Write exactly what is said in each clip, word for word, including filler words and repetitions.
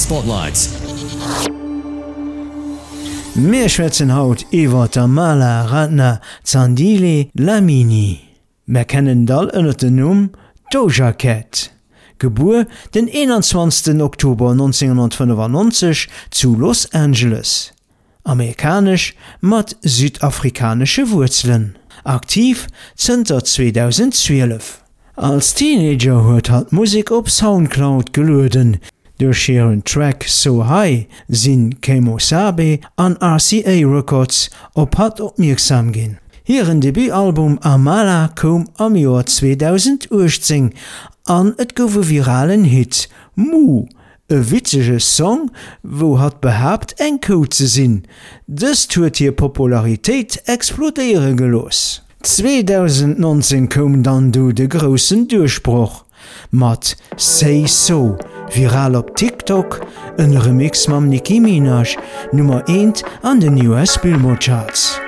Spotlight. Mir schwätzen haut iwwer Tamala Ratna Zandile Lamini. Wir kennen dall ënner den Numm Doja Cat. Geburt den einundzwanzigsten Oktober neunzehnhundertfünfundneunzig zu Los Angeles. Amerikanisch mat südafrikanische Wurzeln. Aktiv zter zweitausendzwölf. Als Teenager huet hat Musik op Soundcloud geluden. Durch ihren Track So High sind Kemosabe an R C A Records op hat opmerksam gin. Ihren Debütalbum Amala kom am Jahr zweitausendachtzehn an et gowe viralen Hit Mu, e witzige Song, wo hat behabt eng Code ze sinn. Das huet hier Popularität explodere gelos. zweitausendneunzehn kom dann du de großen Durchbruch. Mat Say So, viral op TikTok, een Remix mam Nicki Minaj, Nummer eins an den U S Billboard Charts.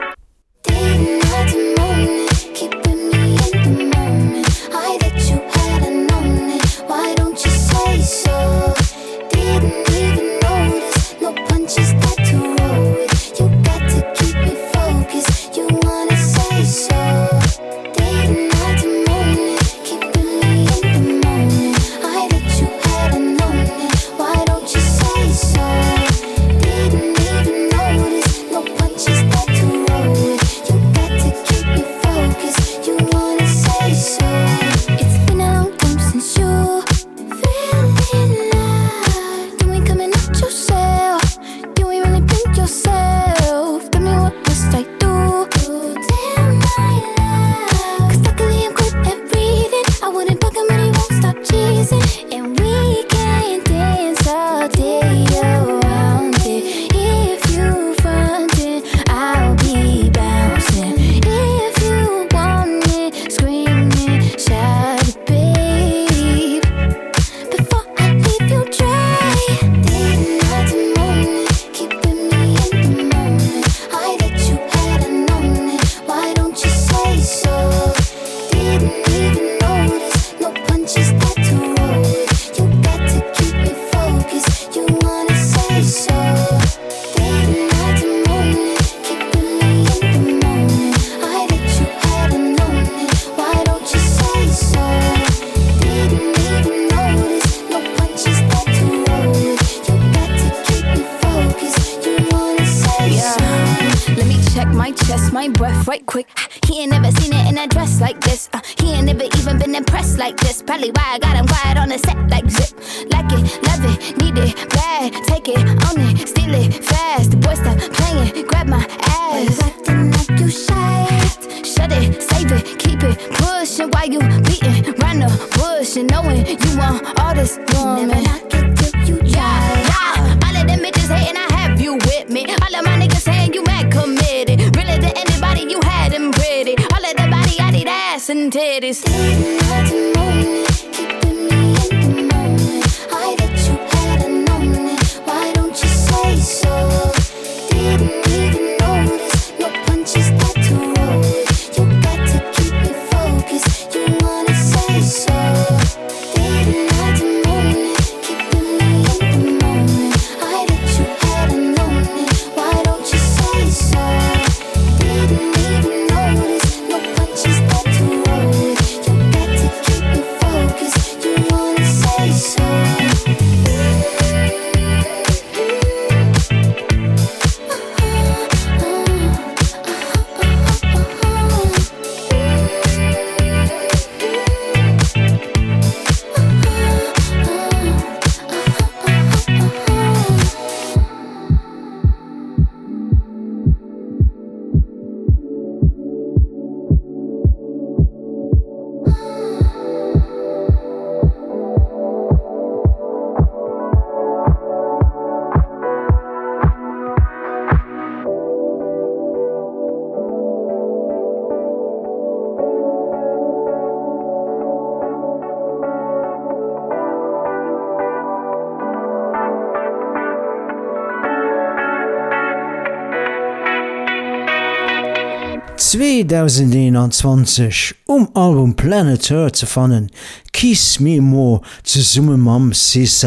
zweitausendeinundzwanzig um Album Planet Earth zu fannen, Kiss Me More zu Summe mam Sissa.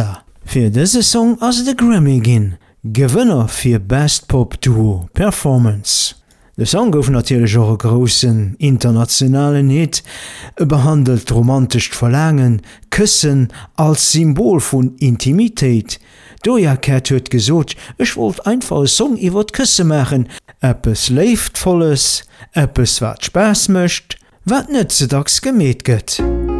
Für dëse Song ass de Grammy ginn, Gewënner fir Best Pop Duo Performance. De Song gouf natürlich auch e grossen internationalen Hit, e behandelt romantisch Verlangen, Küssen als Symbol vun Intimitéit. Doja Cat huet gesot, ech wollt einfach e Song iwwer d'Küsse machen, eppes Leiftvolles, eppes wat Spaß mëcht, wat net sedacks gemet gëtt.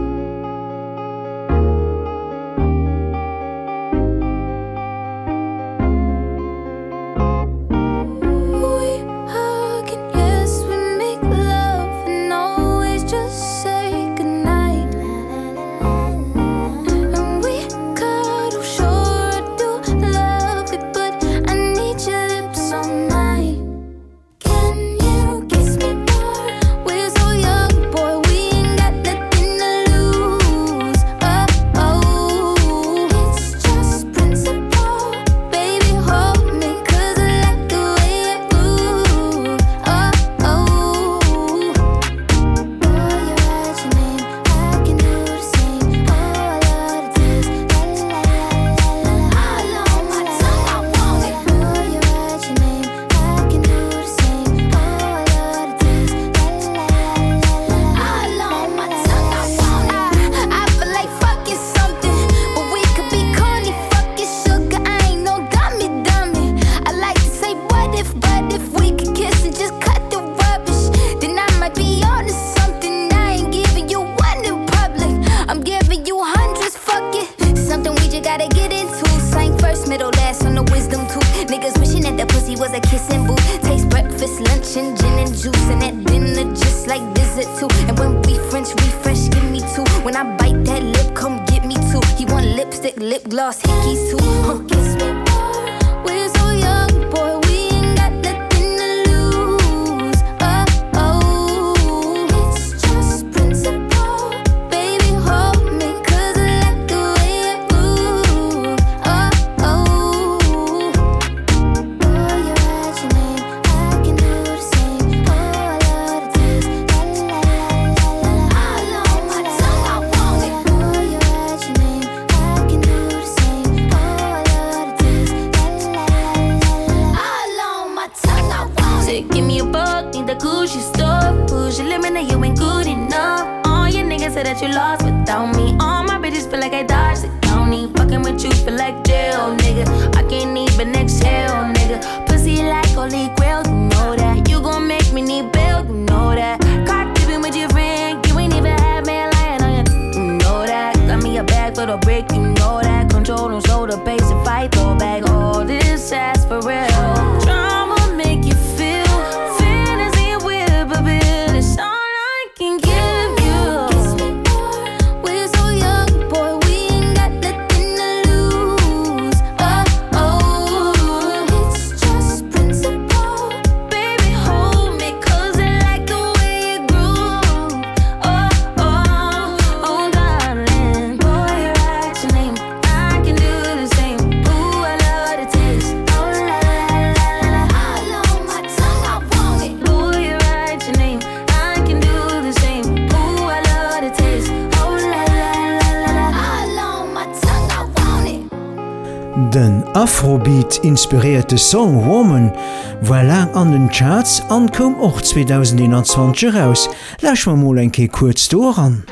Den Afrobeat inspirierte Song Woman war lang an den Charts an kom och zwanzig einundzwanzig raus. Lass ma mal enke kurz doran.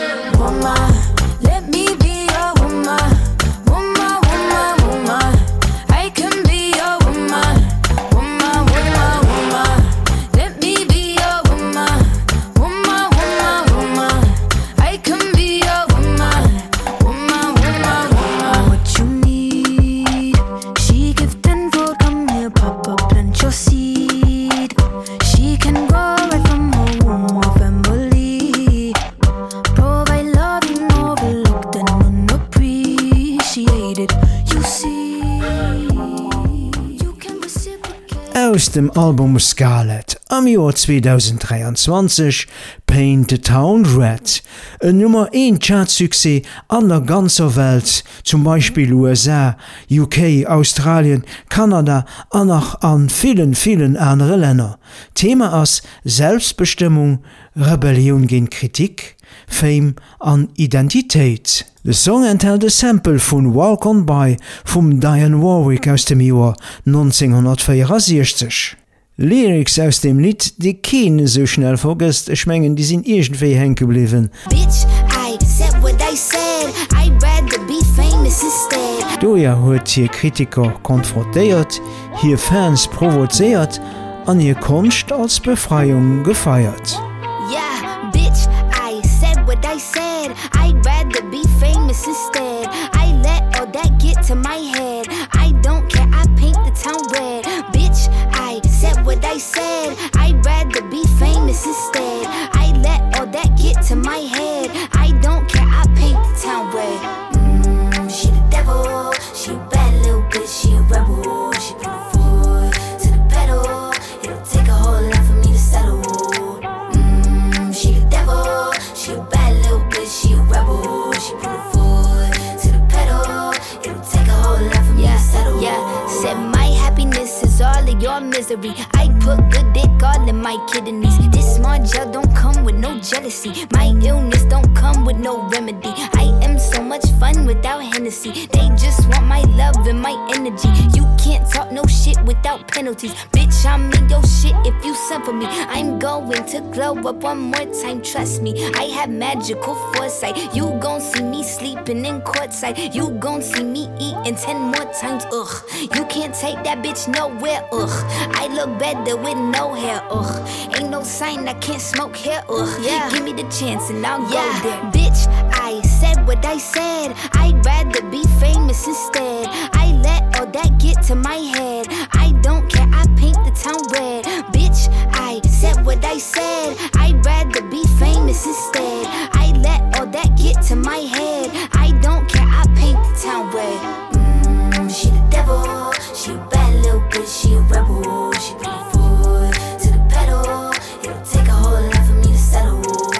Aus dem Album Scarlet am Jahr zwanzig dreiundzwanzig Paint the Town Red, ein Nummer eins Chartsuccès an der ganzer Welt, zum Beispiel U S A, U K, Australien, Kanada und auch an vielen, vielen anderen Ländern. Thema ist Selbstbestimmung, Rebellion gegen Kritik, Fame und Identität. De Song enthält e Sample vun Walk on By vum Dionne Warwick aus dem Joer neunzehnhundertvierundsechzig. Lyrics aus dem Lied, die keene so schnell vergisst, ich mengen, die sind irgendwie hängen geblieben. Bitch, I said what I said. I'd rather be famous instead. Doja huet hier Kritiker konfrontiert, hier Fans provoziert, an ihr Kunst als Befreiung gefeiert. Yeah, bitch, I said what I said. I'd rather be famous instead. I let all that get to my head. I don't care, I paint the town red. Bitch, I said what I said. I'd rather be famous instead. I let all that get to my head. I don't care, I paint the town red. Mmm, she the devil. She a bad little bitch, she a rebel. She put her foot to the pedal. It'll take a whole lot for me to settle. Mmm, she the devil. She a bad little bitch, she a rebel. She put her foot to the pedal. It'll take a whole lot for me yeah, to settle. Yeah, said my happiness is all of your misery. I put good dick all in my kidneys. This small gel don't come with no jealousy. My illness don't come with no remedy. I am so much fun without Hennessy. They just want my love and my energy. You can't talk no shit without penalties. Bitch, I'm in your shit if you send for me. I'm going to glow up one more time, trust me. I have magical foresight. You gon' see me sleeping in courtside. You gon' see me eating ten more times, ugh. You can't take that bitch nowhere, ugh. I look better with no hair, ugh. Ain't no sign I can't smoke hair, ugh. Yeah. Give me the chance and I'll yeah. go there. Bitch, I said what I said. I'd rather be famous instead. I let all that get to my head. I don't care, I paint the town red. Bitch, I said what I said. I'd rather be famous instead. I let all that get to my head. I don't care, I paint the town red. Mmm, she the devil. She a bad little bitch, she a rebel. She put her foot to the pedal. It'll take a whole lot for me to settle.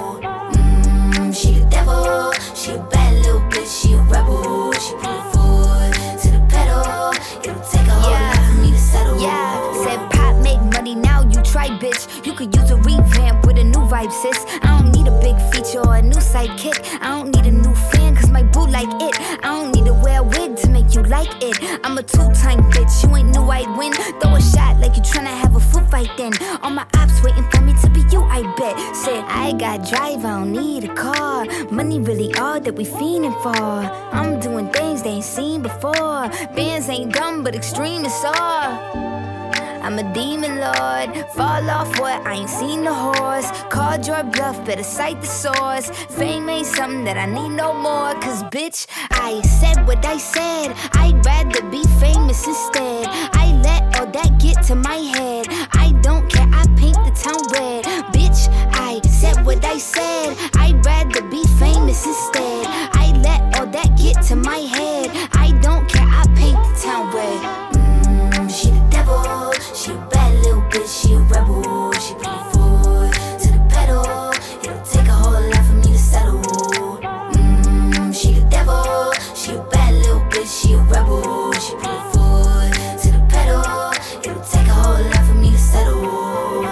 Mmm, she the devil. She a bad little bitch, she a rebel. She put her foot to the pedal. It'll take a whole yeah. lot for me to settle. Yeah, said pop make money, now you try, bitch. You could use a revamp with a new vibe, sis. I don't need a big feature or a new sidekick. I don't need a new fan, cause my boo like it. I don't need to wear a wig to make you like it. I'm a two-time bitch, you ain't knew I'd win. Throw a shot like you tryna have a foot fight then. All my ops waiting for me to be you, I bet. Said I got drive, I don't need a car. Money really all that we fiending for. I'm doing things they ain't seen before. Bands ain't dumb, but extreme is all. I'm a demon lord, fall off what, I ain't seen the horse. Called your bluff, better cite the source. Fame ain't something that I need no more. Cause bitch, I said what I said. I'd rather be famous instead. I let all that get to my head. I don't care, I paint the town red. Bitch, I said what I said. I'd rather be famous instead. I let all that get to my head. I don't care, I paint the town red. Mmm, she the devil. She a bad little bitch, she a rebel. She put her foot to the pedal. It'll take a whole lot for me to settle. Mmm, she the devil. She a bad little bitch, she a rebel. She put her foot to the pedal. It'll take a whole lot for me to settle.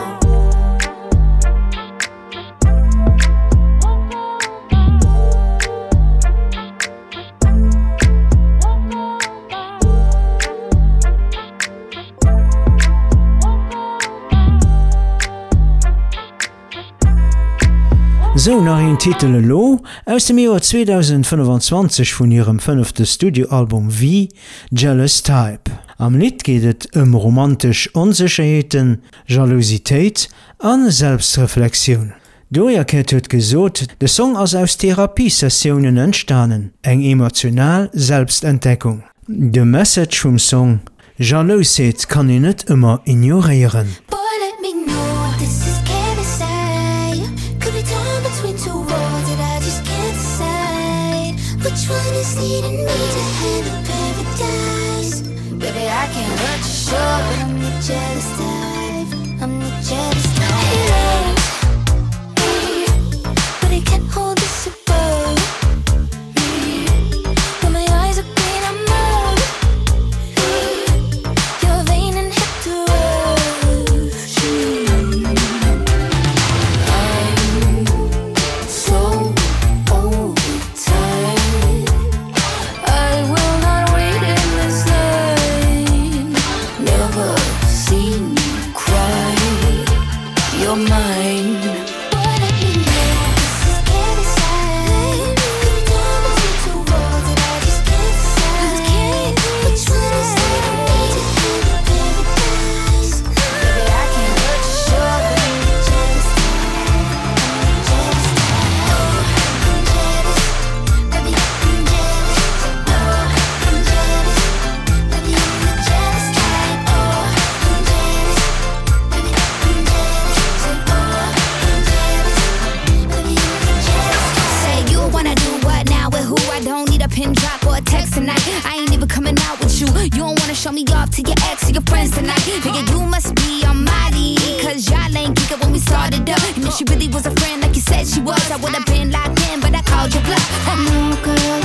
So nach en Titel lo aus dem Joer zweitausendfünfundzwanzig vun ihrem fünfte Studioalbum wie Jealous Type. Am Lied gehtet ëm romantisch Unsicherheeten, Jalousitéit an Selbstreflexion. Doja-Cat huet gesot, de Song ass aus Therapiesessionen entstanen, eng emotional Selbstentdeckung. De Message vum Song: Jalousheit kann i net immer ignorieren. Which one is leading me to heaven paradise? Baby, I can't hurt you, sure, but I'm the jealous type. I'm the jealous type. But I can't hold this above. When my eyes are green, I'm numb. You're vain and hit the road. I'm so overtired. pin drop or a text tonight. I ain't even coming out with you. You don't wanna show me off to your ex or your friends tonight. Nigga, you must be on Molly, cause y'all ain't kick it when we started up. And if she really was a friend like you said she was, I would've been locked in, but I called your bluff. No, girl,